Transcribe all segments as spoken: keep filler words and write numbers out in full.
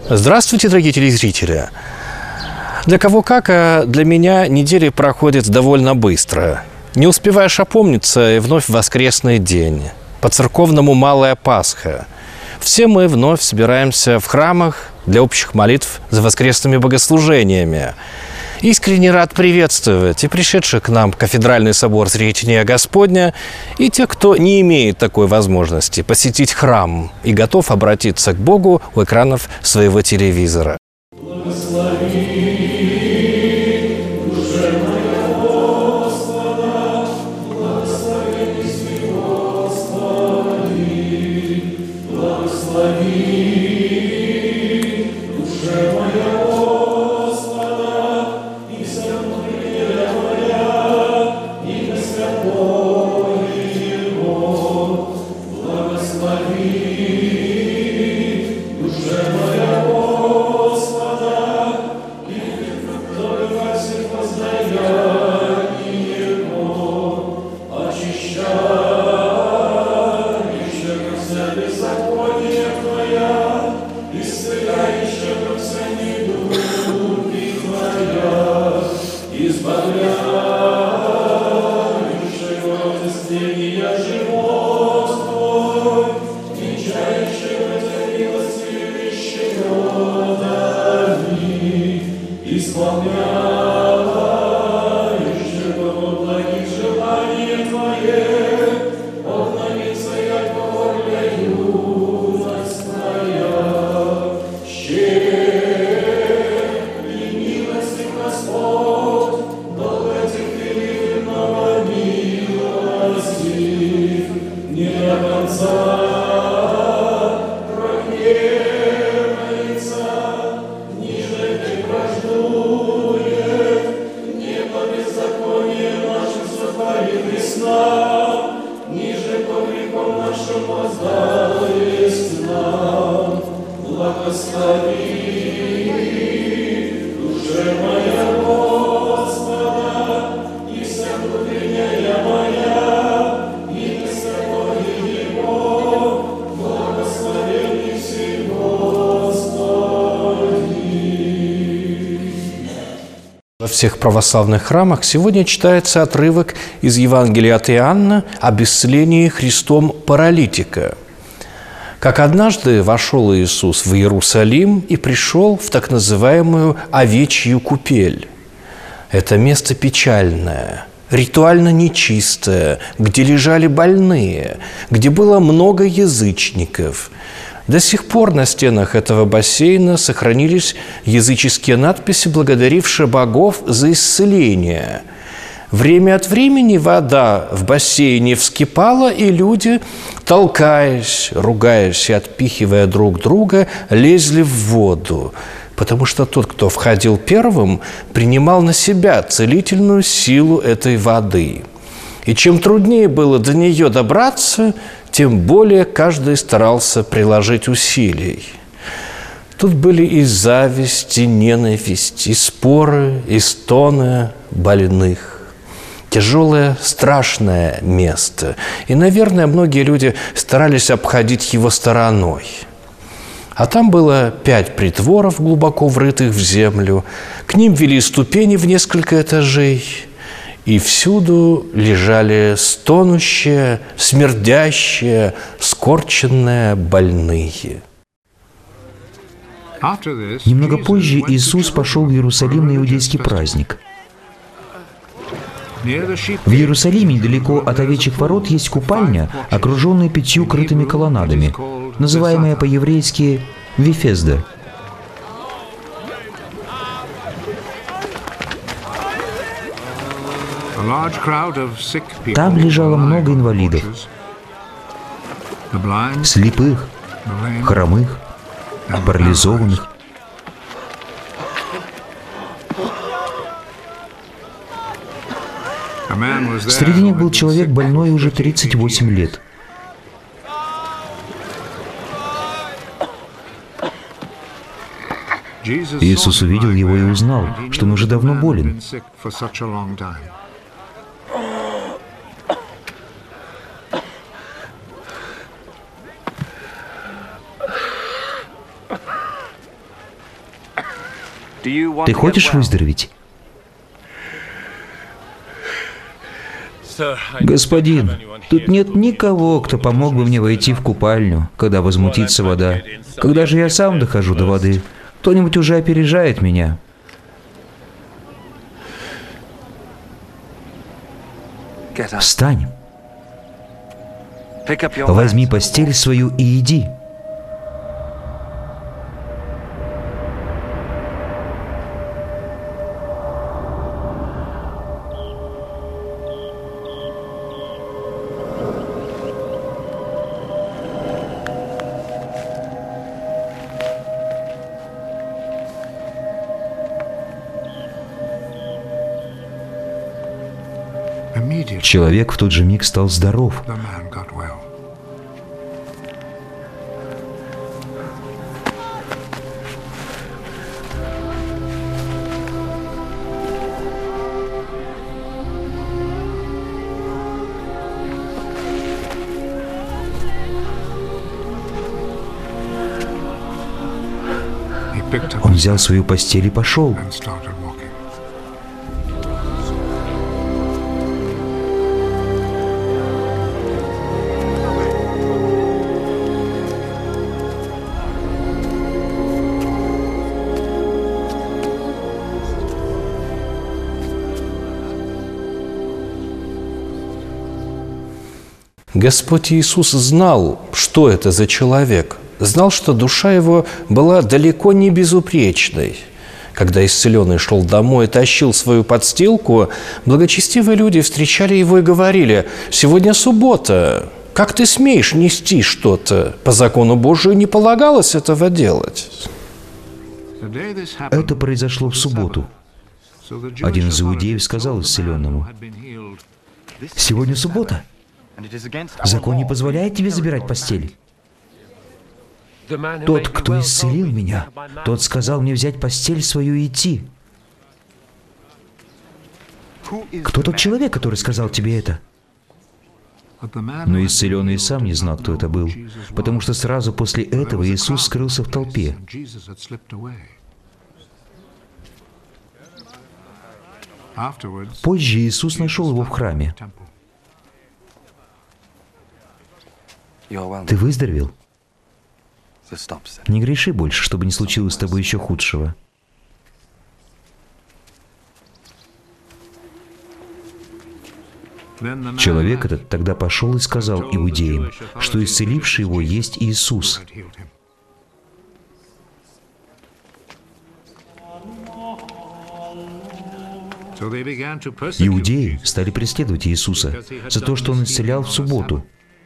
Здравствуйте, дорогие телезрители! Для кого как, а для меня неделя проходит довольно быстро. Не успеваешь опомниться, и вновь воскресный день. По-церковному Малая Пасха. Все мы вновь собираемся в храмах для общих молитв за воскресными богослужениями. Искренне рад приветствовать и пришедших к нам в Кафедральный собор Сретения Господня, и тех, кто не имеет такой возможности посетить храм и готов обратиться к Богу у экранов своего телевизора. Во всех православных храмах сегодня читается отрывок из Евангелия от Иоанна об исцелении Христом паралитика. Как однажды вошел Иисус в Иерусалим и пришел в так называемую овечью купель. Это место печальное, ритуально нечистое, где лежали больные, где было много язычников. До сих пор на стенах этого бассейна сохранились языческие надписи, благодарившие богов за исцеление. Время от времени вода в бассейне вскипала, и люди, толкаясь, ругаясь и отпихивая друг друга, лезли в воду, потому что тот, кто входил первым, принимал на себя целительную силу этой воды. И чем труднее было до нее добраться, тем более каждый старался приложить усилий. Тут были и зависть, и ненависть, и споры, и стоны больных. Тяжелое, страшное место. И, наверное, многие люди старались обходить его стороной. А там было пять притворов, глубоко врытых в землю. К ним вели ступени в несколько этажей. И всюду лежали стонущие, смердящие, скорченные больные. Немного позже Иисус пошел в Иерусалим на иудейский праздник. В Иерусалиме, недалеко от овечьих ворот, есть купальня, окруженная пятью крытыми колоннадами, называемая по-еврейски Вифезда. Там лежало много инвалидов, слепых, хромых, парализованных. Среди них был человек больной уже тридцать восемь лет. Иисус увидел его и узнал, что он уже давно болен. Ты хочешь выздороветь? Господин, тут нет никого, кто помог бы мне войти в купальню, когда возмутится вода. Когда же я сам дохожу до воды, кто-нибудь уже опережает меня. Встань. Возьми постель свою и иди. Человек в тот же миг стал здоров. Он взял свою постель и пошел. Господь Иисус знал, что это за человек, знал, что душа его была далеко не безупречной. Когда исцеленный шел домой и тащил свою подстилку, благочестивые люди встречали его и говорили: «Сегодня суббота, как ты смеешь нести что-то? По закону Божию не полагалось этого делать». Это произошло в субботу. Один из иудеев сказал исцеленному: «Сегодня суббота. Закон не позволяет тебе забирать постель». Тот, кто исцелил меня, тот сказал мне взять постель свою и идти. Кто тот человек, который сказал тебе это? Но исцеленный сам не знал, кто это был, потому что сразу после этого Иисус скрылся в толпе. Позже Иисус нашел его в храме. Ты выздоровел? Не греши больше, чтобы не случилось с тобой еще худшего. Человек этот тогда пошел и сказал иудеям, что исцеливший его есть Иисус. Иудеи стали преследовать Иисуса за то, что Он исцелял в субботу.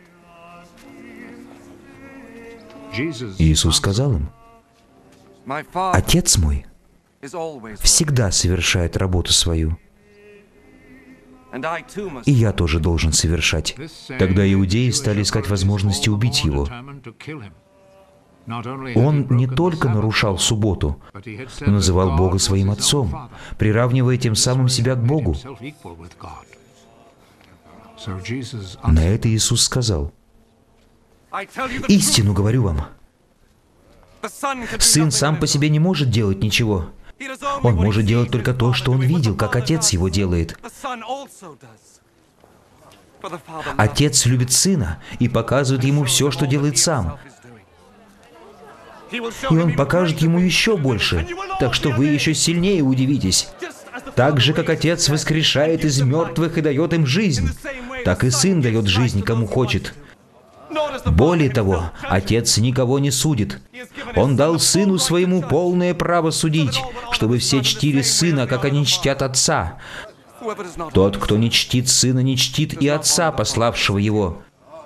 Иисус сказал им: «Отец мой всегда совершает работу свою, и я тоже должен совершать». Тогда иудеи стали искать возможности убить Его. Он не только нарушал субботу, но называл Бога своим Отцом, приравнивая тем самым себя к Богу. На это Иисус сказал: «Истину говорю вам, Сын сам по себе не может делать ничего. Он может делать только то, что Он видел, как Отец Его делает. Отец любит Сына и показывает Ему все, что делает Сам. И Он покажет Ему еще больше, так что вы еще сильнее удивитесь. Так же, как Отец воскрешает из мертвых и дает им жизнь, так и Сын дает жизнь, кому хочет. Более того, Отец никого не судит. Он дал Сыну Своему полное право судить, чтобы все чтили Сына, как они чтят Отца. Тот, кто не чтит Сына, не чтит и Отца, пославшего Его.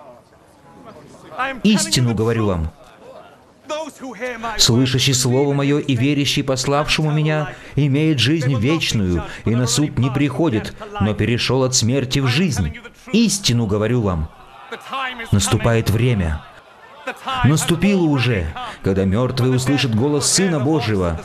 Истину говорю вам. Слышащий Слово Мое и верящий пославшему Меня имеет жизнь вечную, и на суд не приходит, но перешел от смерти в жизнь. Истину говорю вам. Наступает время. Наступило уже, когда мертвые услышат голос Сына Божьего,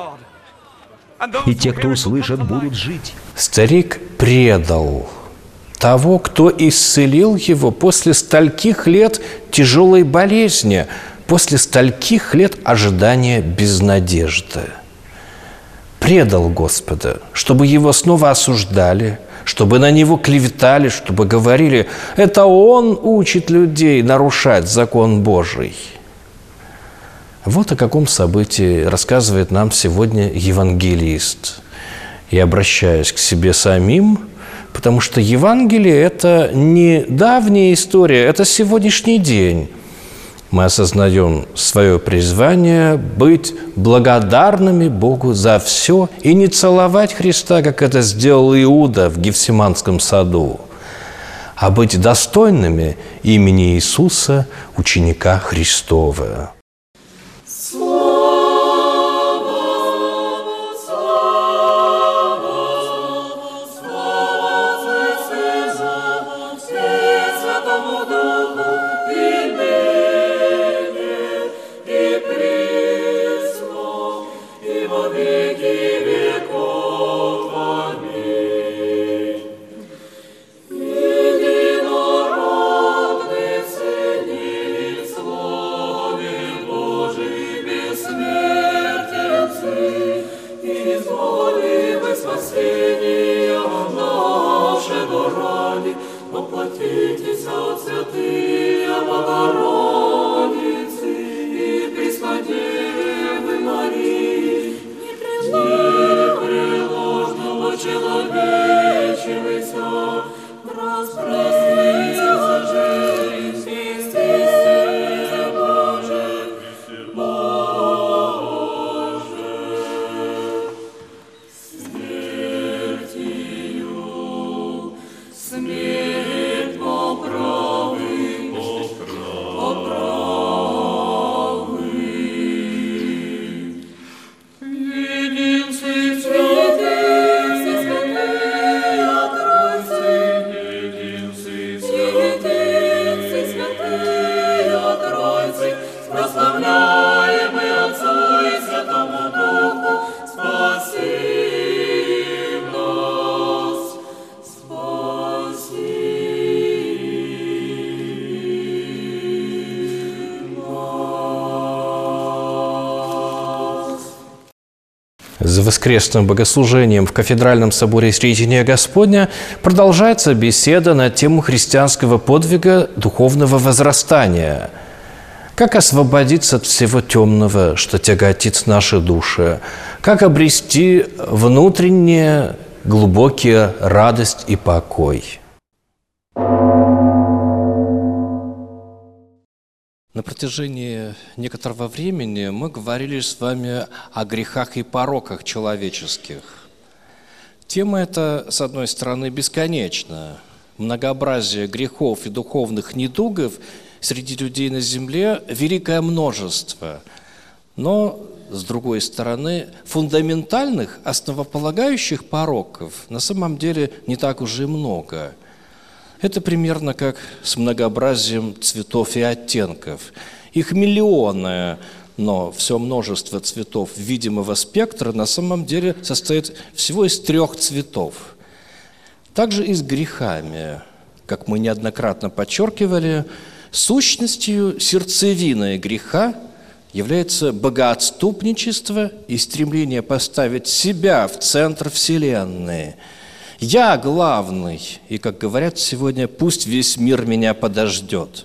и те, кто услышат, будут жить. Старик предал того, кто исцелил его после стольких лет тяжелой болезни, после стольких лет ожидания без надежды. предал Господа, чтобы его снова осуждали, чтобы на него клеветали, чтобы говорили: это он учит людей нарушать закон Божий. Вот о каком событии рассказывает нам сегодня евангелист. И обращаясь к себе самим, потому что Евангелие – это не давняя история, это сегодняшний день. Мы осознаем свое призвание быть благодарными Богу за все и не целовать Христа, как это сделал Иуда в Гефсиманском саду, а быть достойными имени Иисуса, ученика Христова. За воскресным богослужением в Кафедральном соборе Сретения Господня продолжается беседа на тему христианского подвига духовного возрастания. Как освободиться от всего темного, что тяготит наши души? Как обрести внутренние глубокие радость и покой? На протяжении некоторого времени мы говорили с вами о грехах и пороках человеческих. Тема эта, с одной стороны, бесконечна. Многообразие грехов и духовных недугов среди людей на земле великое множество. Но, с другой стороны, фундаментальных, основополагающих пороков на самом деле не так уж и много. Это примерно как с многообразием цветов и оттенков. Их миллионы, но все множество цветов видимого спектра на самом деле состоит всего из трех цветов. Также и с грехами. Как мы неоднократно подчеркивали, сущностью сердцевины греха является богоотступничество и стремление поставить себя в центр Вселенной. Я главный, и, как говорят сегодня, пусть весь мир меня подождет.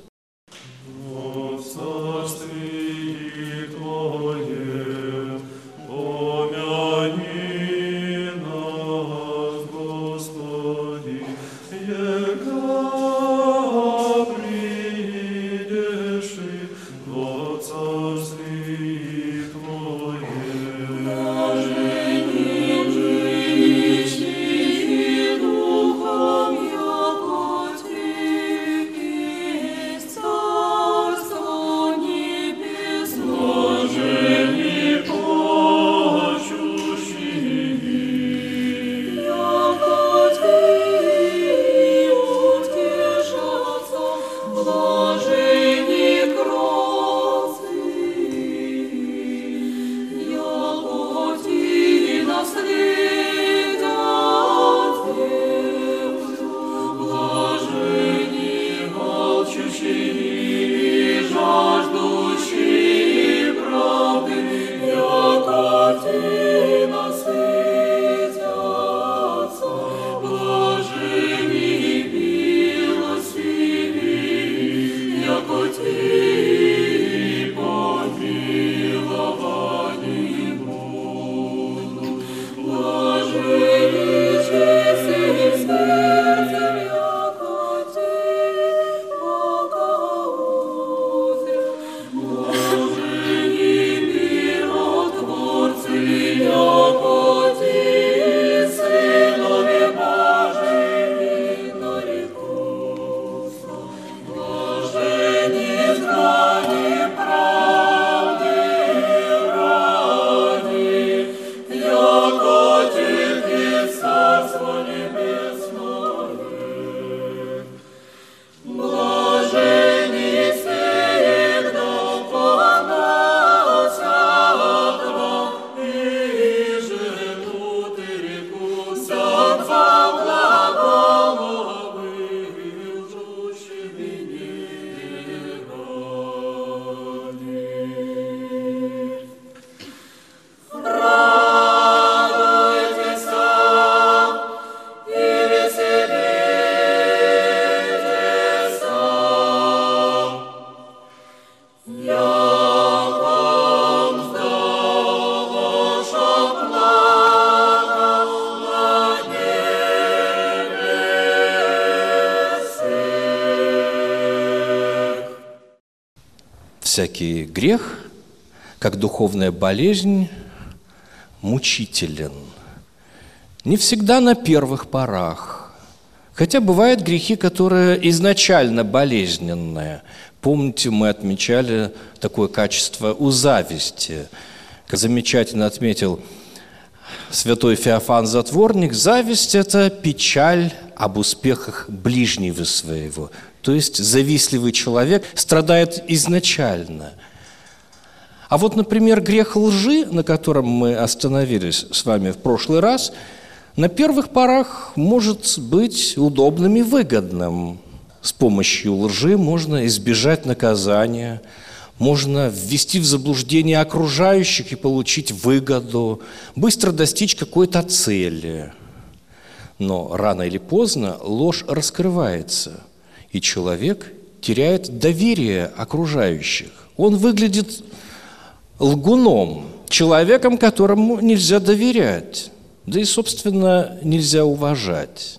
всякий грех, как духовная болезнь, мучителен. Не всегда на первых порах. Хотя бывают грехи, которые изначально болезненные. Помните, мы отмечали такое качество у зависти. Как замечательно отметил святой Феофан Затворник, зависть – это печаль об успехах ближнего своего. То есть завистливый человек страдает изначально. А вот, например, грех лжи, на котором мы остановились с вами в прошлый раз, на первых порах может быть удобным и выгодным. С помощью лжи можно избежать наказания, можно ввести в заблуждение окружающих и получить выгоду, быстро достичь какой-то цели. Но рано или поздно ложь раскрывается, и человек теряет доверие окружающих. Он выглядит лгуном, человеком, которому нельзя доверять, да и, собственно, нельзя уважать.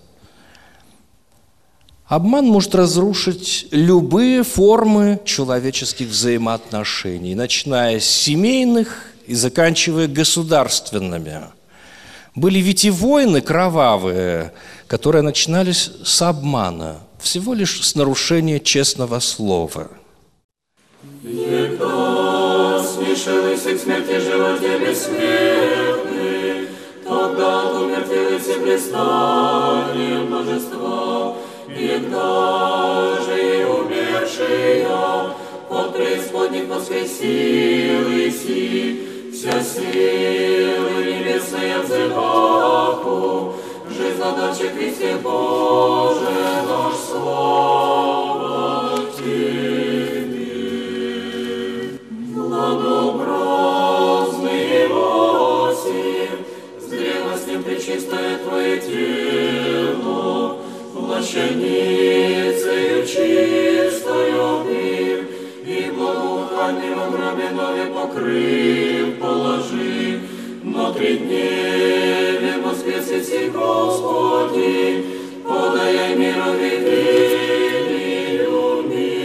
Обман может разрушить любые формы человеческих взаимоотношений, начиная с семейных и заканчивая государственными. Были ведь и войны кровавые, которые начинались с обмана, всего лишь с нарушения честного слова. Никто смешивайся к смерти животе бессмертный, тогда умертвились и блистание божества, Егда же и умершие от преисподних воскресил си, вся силы небесные взываху, жизнь задачи Христе Боже наш, слава Тебе. Благообразный Иосиф, с древностью пречистое Твое тело, плащаницею чистою мир, и благоуханием в гробе нове покрыв положи, но три дневе воскресит Господи, подая миру великую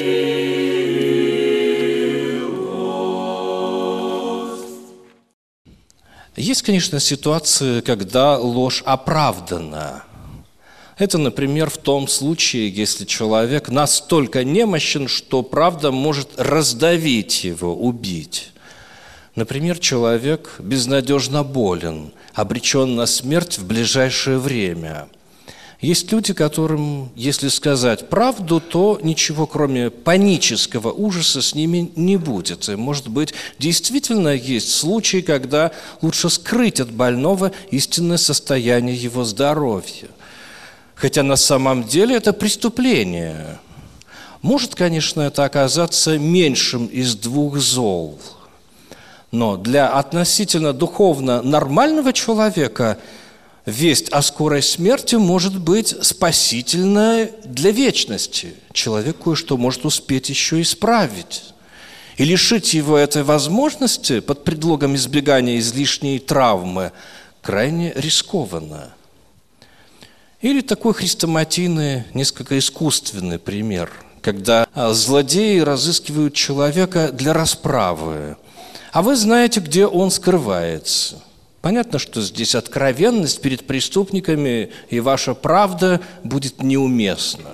милость. Есть, конечно, ситуации, когда ложь оправдана. Это, например, в том случае, если человек настолько немощен, что правда может раздавить его, убить. Например, человек безнадежно болен, обречен на смерть в ближайшее время. Есть люди, которым, если сказать правду, то ничего, кроме панического ужаса, с ними не будет. И, может быть, действительно есть случаи, когда лучше скрыть от больного истинное состояние его здоровья. Хотя на самом деле это преступление. Может, конечно, это оказаться меньшим из двух зол. Но для относительно духовно нормального человека весть о скорой смерти может быть спасительна для вечности. Человек кое-что может успеть еще исправить. И лишить его этой возможности под предлогом избегания излишней травмы крайне рискованно. Или такой хрестоматийный, несколько искусственный пример, когда злодеи разыскивают человека для расправы, а вы знаете, где он скрывается. Понятно, что здесь откровенность перед преступниками и ваша правда будет неуместна.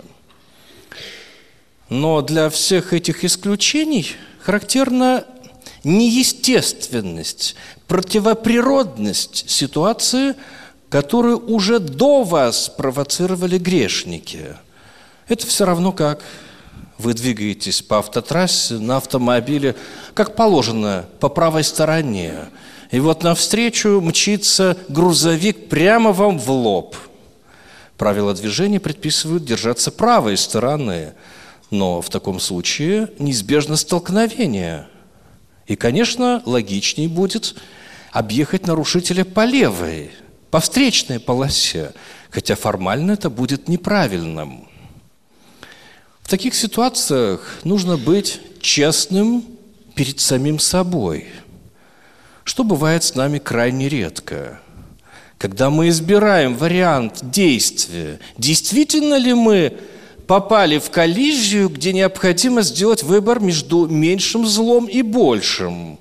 Но для всех этих исключений характерна неестественность, противоприродность ситуации, которую уже до вас провоцировали грешники. Это все равно как вы двигаетесь по автотрассе на автомобиле, как положено, по правой стороне. И вот навстречу мчится грузовик прямо вам в лоб. Правила движения предписывают держаться правой стороны, но в таком случае неизбежно столкновение. И, конечно, логичнее будет объехать нарушителя по левой, по встречной полосе, хотя формально это будет неправильным. В таких ситуациях нужно быть честным перед самим собой, что бывает с нами крайне редко. Когда мы избираем вариант действия, действительно ли мы попали в коллизию, где необходимо сделать выбор между меньшим злом и большим.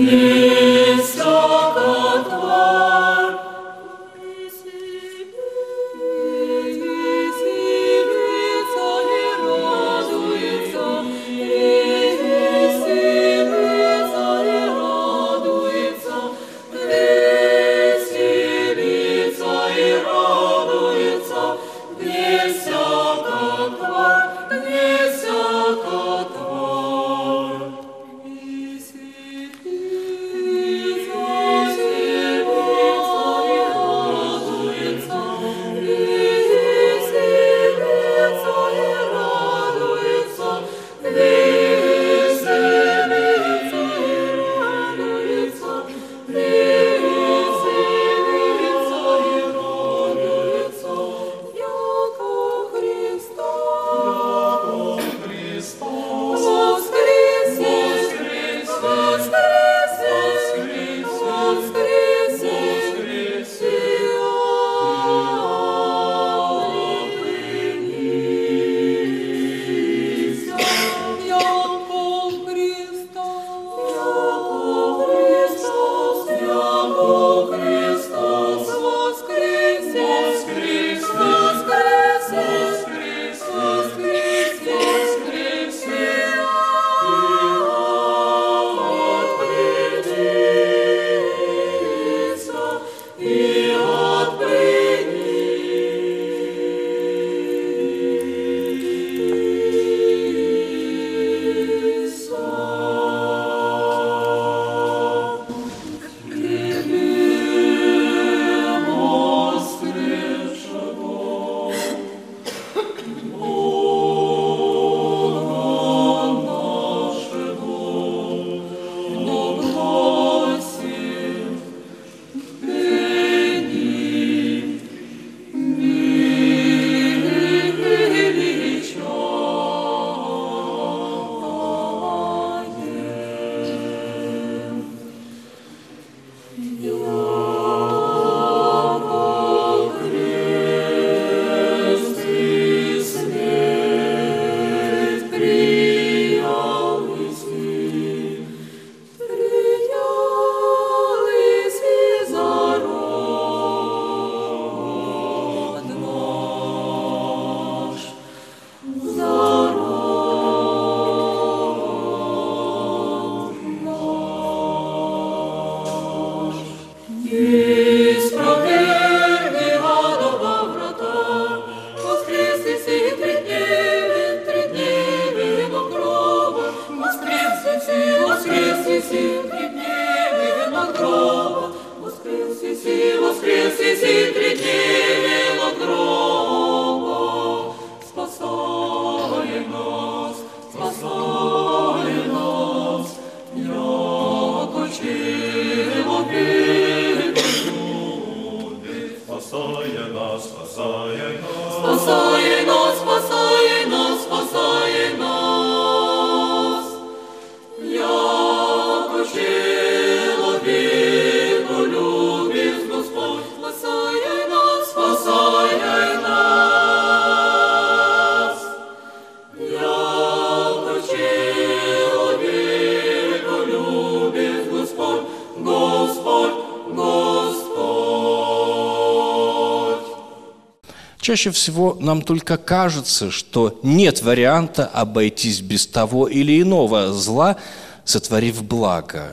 Чаще всего нам только кажется, что нет варианта обойтись без того или иного зла, сотворив благо.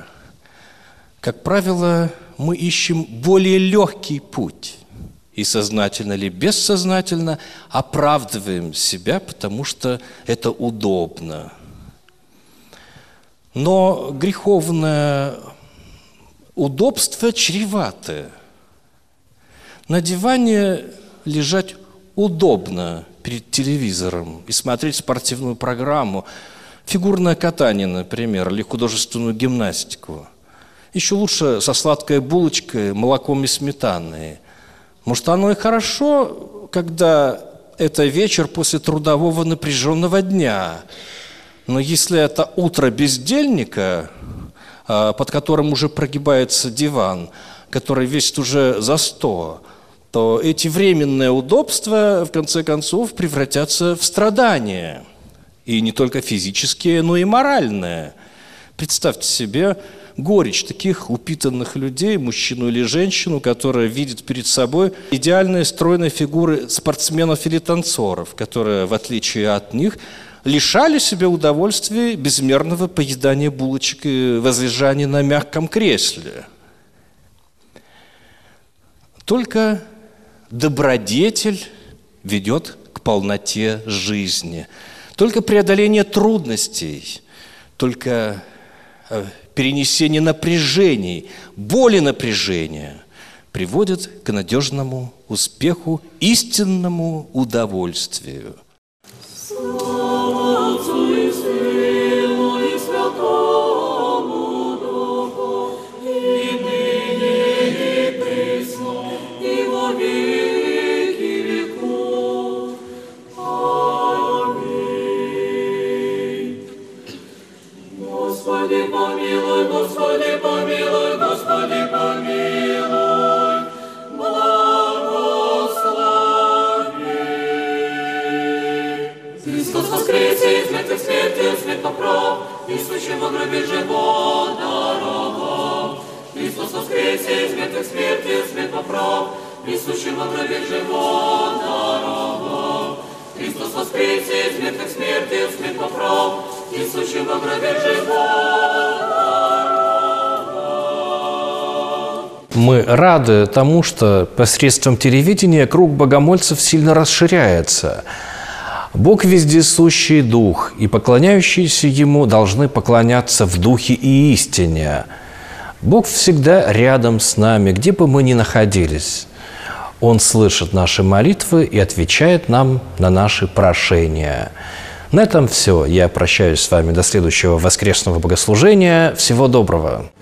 Как правило, мы ищем более легкий путь и сознательно или бессознательно оправдываем себя, потому что это удобно. Но греховное удобство чревато. На диване лежать удобно перед телевизором и смотреть спортивную программу, фигурное катание, например, или художественную гимнастику. Еще лучше со сладкой булочкой, молоком и сметаной. Может, оно и хорошо, когда это вечер после трудового напряженного дня. Но если это утро бездельника, под которым уже прогибается диван, который весит уже за сто, то эти временные удобства, в конце концов, превратятся в страдания. И не только физические, но и моральные. Представьте себе горечь таких упитанных людей, мужчину или женщину, которая видит перед собой идеальные стройные фигуры спортсменов или танцоров, которые, в отличие от них, лишали себя удовольствия безмерного поедания булочек и возлежания на мягком кресле. Только добродетель ведет к полноте жизни. Только преодоление трудностей, только перенесение напряжений, боли напряжения приводит к надежному успеху, истинному удовольствию. Слава Отцу и Сыну и Святому Духу, и ныне, и присно, и во веки веков. Аминь. Господи, помилуй, Господи, помилуй, Господи, помилуй, благослови. Христос воскресе из мертвых смертью, смерть поправ, и сущим во гробе живот даровал. Христос воскресе из мертвых смертью, смерть поправ, и сущим во гробе живот даровал. Христос воскресе из мертвых смертью, смерть поправ, и сущим во гробе живот даровал. Мы рады тому, что посредством телевидения круг богомольцев сильно расширяется. Бог вездесущий Дух, и поклоняющиеся Ему должны поклоняться в Духе и истине. Бог всегда рядом с нами, где бы мы ни находились. Он слышит наши молитвы и отвечает нам на наши прошения. На этом все. Я прощаюсь с вами до следующего воскресного богослужения. Всего доброго!